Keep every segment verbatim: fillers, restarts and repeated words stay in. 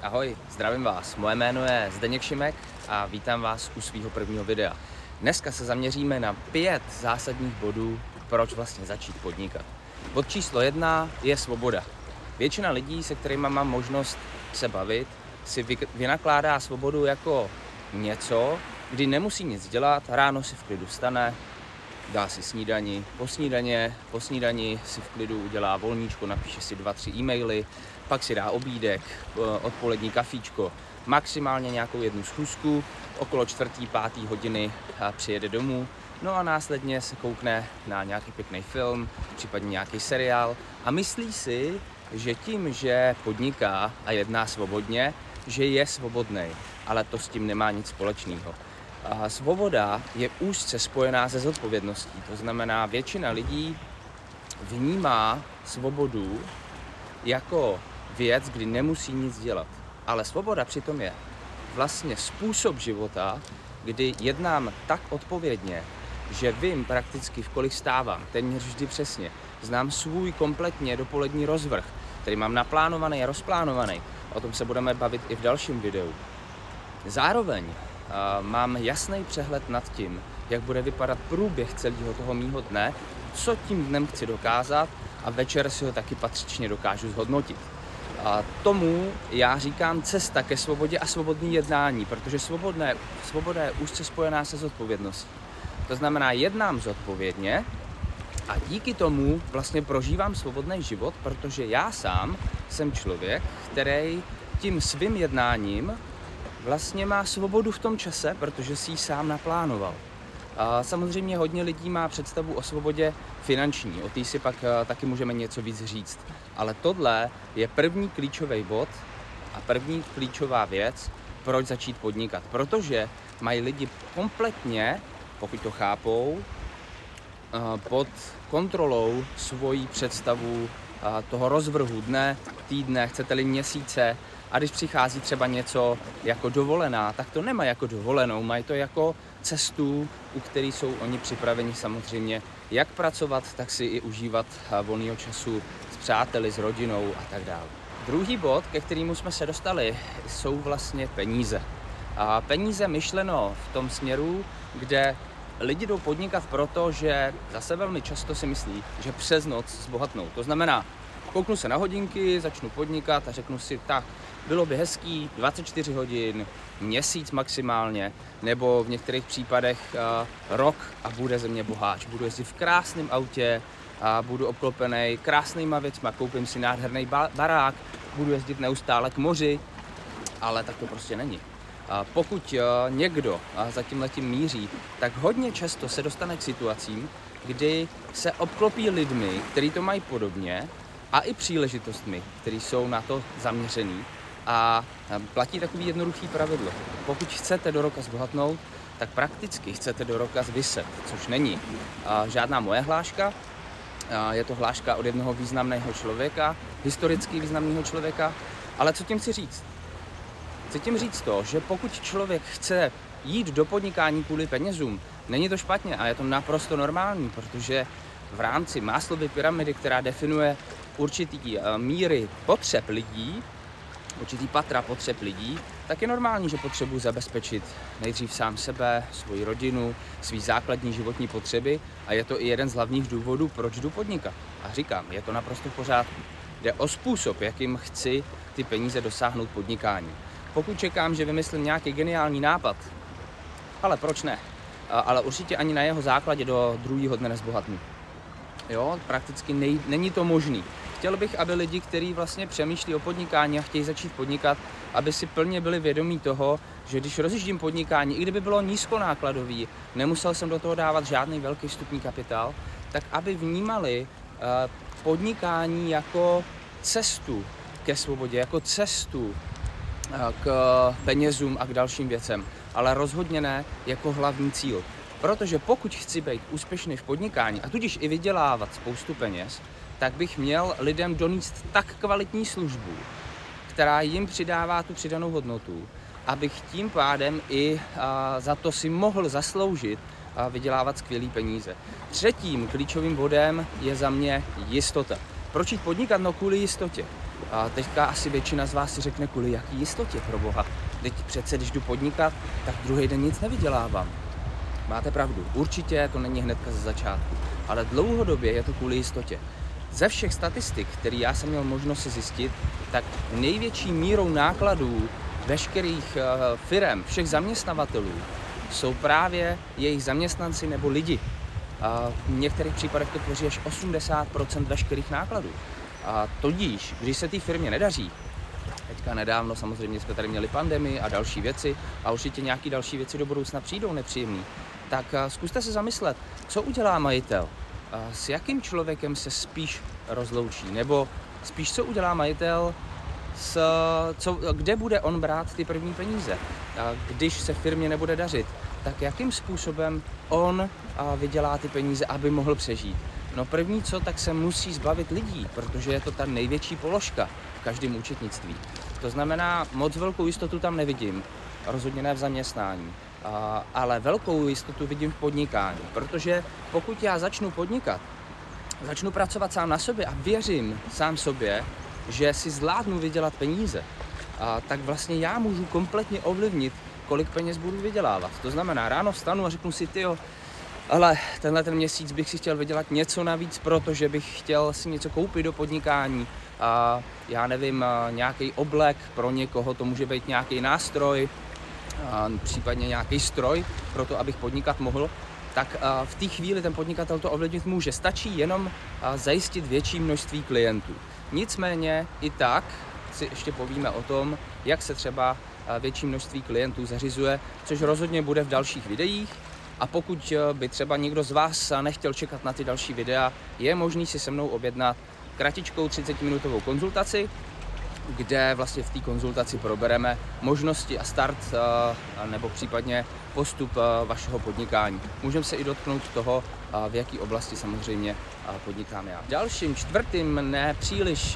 Ahoj, zdravím vás. Moje jméno je Zdeněk Šimek a vítám vás u svého prvního videa. Dneska se zaměříme na pět zásadních bodů, proč vlastně začít podnikat. Bod číslo jedna je svoboda. Většina lidí, se kterými mám možnost se bavit, si vynakládá svobodu jako něco, kdy nemusí nic dělat, ráno si v klidu vstane, dá si snídani, po snídaně, po snídani si v klidu udělá volníčko, napíše si dva, tři e-maily, pak si dá obídek, odpolední kafíčko, maximálně nějakou jednu schůzku, okolo čtvrtý, pátý hodiny přijede domů, no a následně se koukne na nějaký pěkný film, případně nějaký seriál a myslí si, že tím, že podniká a jedná svobodně, že je svobodný, ale to s tím nemá nic společného. A svoboda je úzce spojená se zodpovědností, to znamená, většina lidí vnímá svobodu jako věc, kdy nemusí nic dělat. Ale svoboda přitom je vlastně způsob života, kdy jednám tak odpovědně, že vím prakticky, v kolik stávám, téměř vždy přesně. Znám svůj kompletně dopolední rozvrh, který mám naplánovaný a rozplánovaný. O tom se budeme bavit i v dalším videu. Zároveň uh, mám jasný přehled nad tím, jak bude vypadat průběh celého toho mýho dne, co tím dnem chci dokázat a večer si ho taky patřičně dokážu zhodnotit. A tomu já říkám cesta ke svobodě a svobodný jednání, protože svobodné, svoboda je úzce spojená se zodpovědností. To znamená, jednám zodpovědně a díky tomu vlastně prožívám svobodný život, protože já sám jsem člověk, který tím svým jednáním vlastně má svobodu v tom čase, protože si ji sám naplánoval. A samozřejmě hodně lidí má představu o svobodě finanční, o té si pak taky můžeme něco víc říct. Ale tohle je první klíčový bod a první klíčová věc, proč začít podnikat. Protože mají lidi kompletně, pokud to chápou, pod kontrolou svoji představu toho rozvrhu dne, týdne, chcete-li měsíce. A když přichází třeba něco jako dovolená, tak to nemají jako dovolenou, mají to jako cestu, u které jsou oni připraveni samozřejmě jak pracovat, tak si i užívat volného času s přáteli, s rodinou a tak dále. Druhý bod, ke kterému jsme se dostali, jsou vlastně peníze. A peníze myšleno v tom směru, kde lidi jdou podnikat proto, že zase velmi často si myslí, že přes noc zbohatnou. To znamená, kouknu se na hodinky, začnu podnikat a řeknu si, tak, bylo by hezký dvacet čtyři hodin, měsíc maximálně, nebo v některých případech uh, rok a bude ze mě boháč. Budu jezdit v krásném autě a budu obklopený krásnýma věcma, koupím si nádherný ba- barák, budu jezdit neustále k moři, ale tak to prostě není. A pokud uh, někdo uh, za tímhletím míří, tak hodně často se dostane k situacím, kdy se obklopí lidmi, kteří to mají podobně, a i příležitostmi, které jsou na to zaměřený. A platí takový jednoduchý pravidlo. Pokud chcete do roka zbohatnout, tak prakticky chcete do roka zviset, což není a žádná moje hláška. A je to hláška od jednoho významného člověka, historicky významného člověka. Ale co tím chci říct? Chci tím říct to, že pokud člověk chce jít do podnikání kvůli penězům, není to špatně a je to naprosto normální, protože v rámci Maslowovy pyramidy, která definuje určitý míry potřeb lidí, určitý patra potřeb lidí, tak je normální, že potřebuji zabezpečit nejdřív sám sebe, svoji rodinu, svý základní životní potřeby a je to i jeden z hlavních důvodů, proč jdu podnikat. A říkám, je to naprosto v pořádku. Jde o způsob, jakým chci ty peníze dosáhnout podnikání. Pokud čekám, že vymyslím nějaký geniální nápad, ale proč ne? Ale určitě ani na jeho základě do druhého dne nezbohatnu. Jo, prakticky nej, není to možný. Chtěl bych, aby lidi, kteří vlastně přemýšlí o podnikání a chtějí začít podnikat, aby si plně byli vědomí toho, že když rozjíždím podnikání, i kdyby bylo nízkonákladový, nemusel jsem do toho dávat žádný velký vstupní kapitál, tak aby vnímali uh, podnikání jako cestu ke svobodě, jako cestu uh, k penězům a k dalším věcem, ale rozhodně ne jako hlavní cíl. Protože pokud chci být úspěšný v podnikání a tudíž i vydělávat spoustu peněz, tak bych měl lidem donést tak kvalitní službu, která jim přidává tu přidanou hodnotu, abych tím pádem i a, za to si mohl zasloužit a vydělávat skvělý peníze. Třetím klíčovým bodem je za mě jistota. Proč jít podnikat? No kvůli jistotě. A teďka asi většina z vás si řekne, kvůli jaký jistotě, pro boha. Teď přece, když jdu podnikat, tak druhý den nic nevydělávám. Máte pravdu, určitě to není hnedka ze začátku, ale dlouhodobě je to kvůli jistotě. Ze všech statistik, které já jsem měl možnost si zjistit, tak největší mírou nákladů veškerých uh, firem, všech zaměstnavatelů, jsou právě jejich zaměstnanci nebo lidi. Uh, v některých případech to tvoří až osmdesát procent veškerých nákladů. A tudíž, když se té firmě nedaří, teďka nedávno samozřejmě jsme tady měli pandemii a další věci a určitě nějaké další věci do budoucna přijdou nepříjemný, tak uh, zkuste se zamyslet, co udělá majitel, uh, s jakým člověkem se spíš rozloučí, nebo spíš co udělá majitel, s, co, kde bude on brát ty první peníze, uh, když se firmě nebude dařit, tak jakým způsobem on uh, vydělá ty peníze, aby mohl přežít. No první co, tak se musí zbavit lidí, protože je to ta největší položka v každém účetnictví. To znamená, moc velkou jistotu tam nevidím, rozhodně ne v zaměstnání, a, ale velkou jistotu vidím v podnikání, protože pokud já začnu podnikat, začnu pracovat sám na sobě a věřím sám sobě, že si zvládnu vydělat peníze, a, tak vlastně já můžu kompletně ovlivnit, kolik peněz budu vydělávat. To znamená, ráno vstanu a řeknu si, tyjo, ale tenhle ten měsíc bych si chtěl vydělat něco navíc, protože bych chtěl si něco koupit do podnikání. A já nevím, nějaký oblek, pro někoho to může být nějaký nástroj, a případně nějaký stroj, pro to, abych podnikat mohl. Tak v té chvíli ten podnikatel to ovlivnit může. Stačí jenom zajistit větší množství klientů. Nicméně i tak si ještě povíme o tom, jak se třeba větší množství klientů zařizuje, což rozhodně bude v dalších videích. A pokud by třeba někdo z vás nechtěl čekat na ty další videa, je možný si se mnou objednat kratičkou třicetiminutovou konzultaci, kde vlastně v té konzultaci probereme možnosti a start nebo případně postup vašeho podnikání. Můžeme se i dotknout toho, v jaké oblasti samozřejmě podnikám já. Dalším, čtvrtým, nepříliš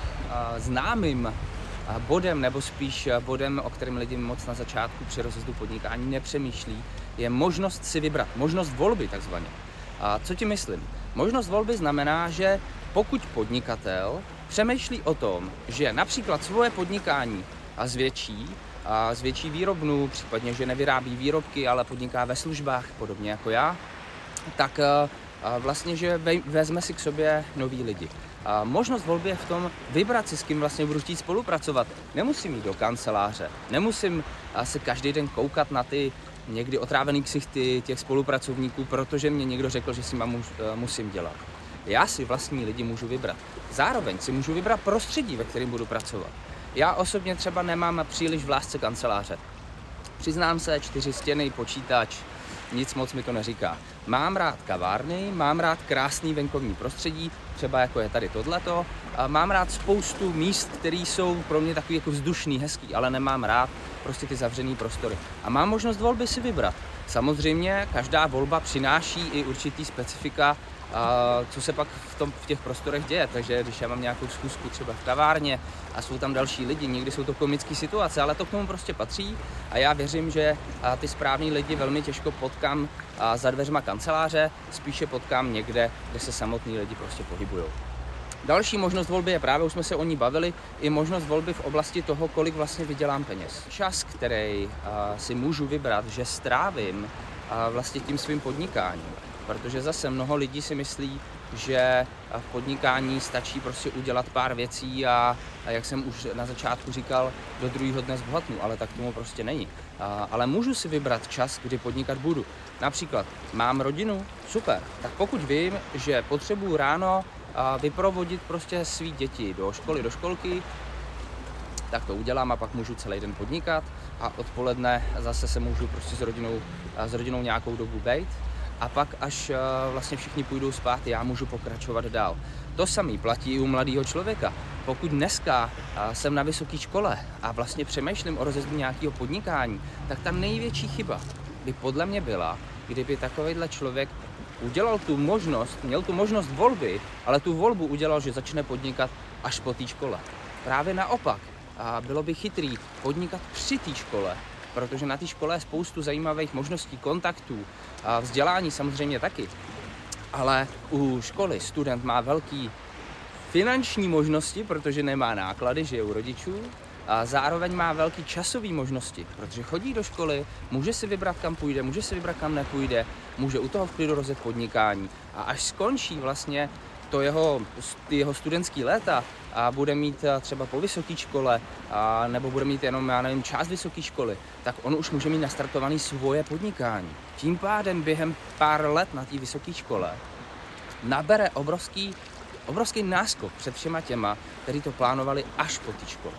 známým bodem, nebo spíš bodem, o kterém lidi moc na začátku při rozjezdu podnikání nepřemýšlí, je možnost si vybrat, možnost volby takzvaně. A co ti myslím? Možnost volby znamená, že pokud podnikatel přemýšlí o tom, že například svoje podnikání a zvětší, a zvětší výrobnu, případně, že nevyrábí výrobky, ale podniká ve službách, podobně jako já, tak vlastně, že vezme si k sobě nový lidi. A možnost volby je v tom vybrat si, s kým vlastně budu chtít spolupracovat. Nemusím jít do kanceláře, nemusím se každý den koukat na ty někdy otrávený ksichty těch spolupracovníků, protože mě někdo řekl, že si mám musím dělat. Já si vlastní lidi můžu vybrat. Zároveň si můžu vybrat prostředí, ve kterém budu pracovat. Já osobně třeba nemám příliš v lásce kanceláře. Přiznám se, čtyři stěny, počítač, nic moc mi to neříká. Mám rád kavárny, mám rád krásný venkovní prostředí, třeba jako je tady tohleto. A mám rád spoustu míst, které jsou pro mě takový jako vzdušný, hezký, ale nemám rád prostě ty zavřený prostory. A mám možnost volby si vybrat. Samozřejmě každá volba přináší i určitý specifika, a co se pak v, tom, v těch prostorech děje. Takže když já mám nějakou schůzku třeba v kavárně a jsou tam další lidi, někdy jsou to komické situace, ale to k tomu prostě patří a já věřím, že ty správný lidi velmi těžko potkám za dveřma kanceláře, spíše potkám někde, kde se samotní lidi prostě pohybujou. Další možnost volby je právě, už jsme se o ní bavili, i možnost volby v oblasti toho, kolik vlastně vydělám peněz. Čas, který si můžu vybrat, že strávím vlastně tím svým podnikáním. Protože zase mnoho lidí si myslí, že v podnikání stačí prostě udělat pár věcí a, a jak jsem už na začátku říkal, do druhého dne zbohatnu, ale tak tomu prostě není. A, ale můžu si vybrat čas, kdy podnikat budu. Například mám rodinu, super, tak pokud vím, že potřebuju ráno a, vyprovodit prostě svý děti do školy, do školky, tak to udělám a pak můžu celý den podnikat a odpoledne zase se můžu prostě s rodinou, s rodinou nějakou dobu bejt. A pak, až vlastně všichni půjdou spát, já můžu pokračovat dál. To samé platí i u mladého člověka. Pokud dneska jsem na vysoké škole a vlastně přemýšlím o rozjezdu nějakého podnikání, tak ta největší chyba by podle mě byla, kdyby takovýhle člověk udělal tu možnost, měl tu možnost volby, ale tu volbu udělal, že začne podnikat až po té škole. Právě naopak, bylo by chytrý podnikat při té škole, protože na té škole je spoustu zajímavých možností, kontaktů a vzdělání samozřejmě taky. Ale u školy student má velký finanční možnosti, protože nemá náklady, že je u rodičů, a zároveň má velký časové možnosti, protože chodí do školy, může si vybrat, kam půjde, může si vybrat, kam nepůjde, může u toho v klidu rozjet podnikání a až skončí vlastně to jeho, ty jeho studentský léta a bude mít třeba po vysoké škole a nebo bude mít jenom, já nevím, část vysoké školy, tak on už může mít nastartovaný svoje podnikání. Tím pádem během pár let na té vysoké škole nabere obrovský, obrovský náskok před všema těma, kteří to plánovali až po té škole.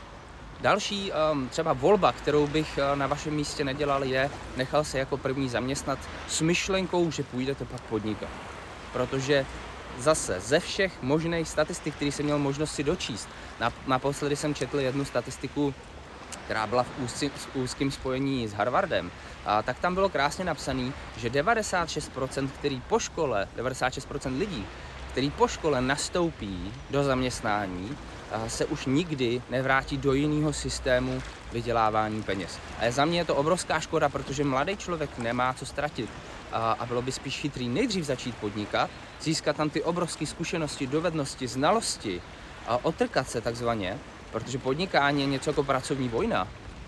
Další um, třeba volba, kterou bych uh, na vašem místě nedělal, je nechal se jako první zaměstnat s myšlenkou, že půjdete pak podnikat. Protože zase ze všech možných statistik, které jsem měl možnost si dočíst, naposledy jsem četl jednu statistiku, která byla v úzkým, úzkým spojení s Harvardem, a tak tam bylo krásně napsané, že devadesát šest procent který po škole, devadesát šest procent lidí, který po škole nastoupí do zaměstnání, se už nikdy nevrátí do jiného systému vydělávání peněz. A za mě je to obrovská škoda, protože mladý člověk nemá co ztratit a bylo by spíš chytrý nejdřív začít podnikat, získat tam ty obrovské zkušenosti, dovednosti, znalosti a otrkat se takzvaně, protože podnikání je něco jako pracovní vojna.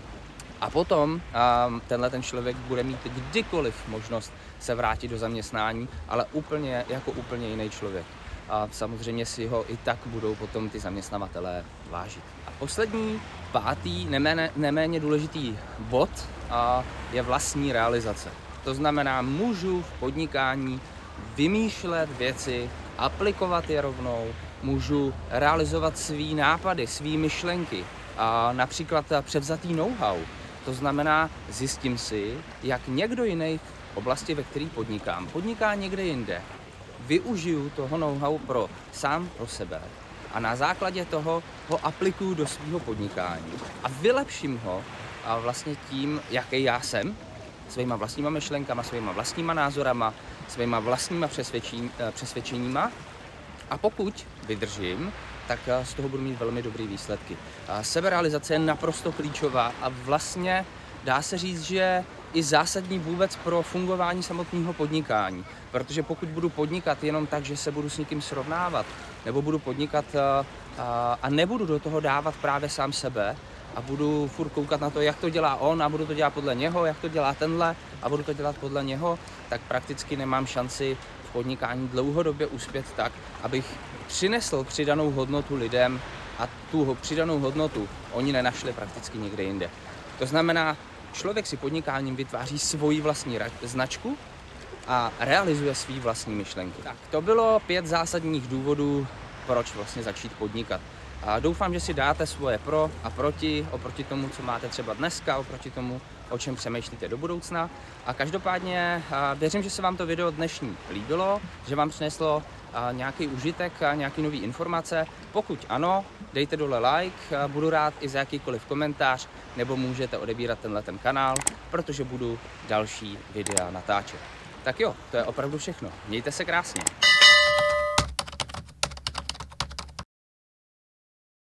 A potom um, tenhle ten člověk bude mít kdykoliv možnost se vrátit do zaměstnání, ale úplně jako úplně jiný člověk. A samozřejmě si ho i tak budou potom ty zaměstnavatelé vážit. A poslední, pátý, neméně, neméně důležitý bod a je vlastní realizace. To znamená, můžu v podnikání vymýšlet věci, aplikovat je rovnou, můžu realizovat svý nápady, svý myšlenky, a například převzatý know-how. To znamená, zjistím si, jak někdo jiný v oblasti, ve které podnikám, podniká někde jinde. Využiju toho know-how pro sám pro sebe a na základě toho ho aplikuju do svého podnikání a vylepším ho a vlastně tím, jaký já jsem, svýma vlastníma myšlenkama, svýma vlastníma názorama, svýma vlastníma přesvědčení, přesvědčeníma a pokud vydržím, tak z toho budu mít velmi dobré výsledky. A seberealizace je naprosto klíčová a vlastně dá se říct, že i zásadní vůbec pro fungování samotného podnikání. Protože pokud budu podnikat jenom tak, že se budu s někým srovnávat, nebo budu podnikat a, a, a nebudu do toho dávat právě sám sebe a budu furt koukat na to, jak to dělá on a budu to dělat podle něho, jak to dělá tenhle a budu to dělat podle něho, tak prakticky nemám šanci v podnikání dlouhodobě uspět tak, abych přinesl přidanou hodnotu lidem a tu přidanou hodnotu oni nenašli prakticky nikde jinde. To znamená, člověk si podnikáním vytváří svoji vlastní značku a realizuje svý vlastní myšlenky. Tak to bylo pět zásadních důvodů, proč vlastně začít podnikat. A doufám, že si dáte svoje pro a proti, oproti tomu, co máte třeba dneska, oproti tomu, o čem přemýšlíte do budoucna. A každopádně věřím, že se vám to video dnešní líbilo, že vám přineslo nějaký užitek a nějaký nový informace. Pokud ano, dejte dole like, budu rád i za jakýkoliv komentář, nebo můžete odebírat tenhle ten kanál, protože budu další videa natáčet. Tak jo, to je opravdu všechno. Mějte se krásně.